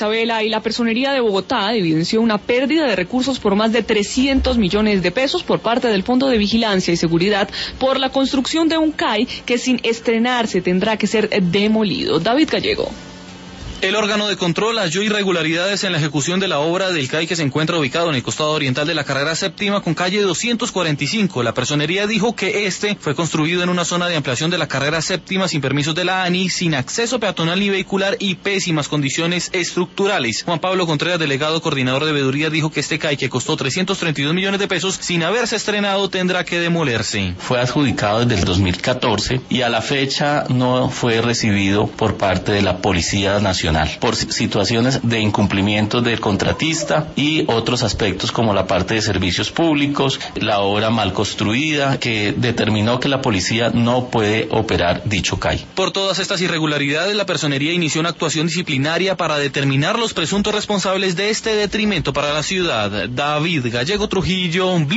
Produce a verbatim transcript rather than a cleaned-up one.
Isabela, y la Personería de Bogotá evidenció una pérdida de recursos por más de trescientos millones de pesos por parte del Fondo de Vigilancia y Seguridad por la construcción de un C A I que sin estrenarse tendrá que ser demolido. David Gallego. El órgano de control halló irregularidades en la ejecución de la obra del C A I que se encuentra ubicado en el costado oriental de la carrera séptima con calle doscientos cuarenta y cinco. La personería dijo que este fue construido en una zona de ampliación de la carrera séptima sin permisos de la ANI, sin acceso peatonal ni vehicular y pésimas condiciones estructurales. Juan Pablo Contreras, delegado coordinador de veeduría, dijo que este C A I, que costó trescientos treinta y dos millones de pesos, sin haberse estrenado, tendrá que demolerse. Fue adjudicado desde el dos mil catorce y a la fecha no fue recibido por parte de la Policía Nacional por situaciones de incumplimiento del contratista y otros aspectos como la parte de servicios públicos, la obra mal construida, que determinó que la policía no puede operar dicho C A I. Por todas estas irregularidades, la personería inició una actuación disciplinaria para determinar los presuntos responsables de este detrimento para la ciudad. David Gallego Trujillo.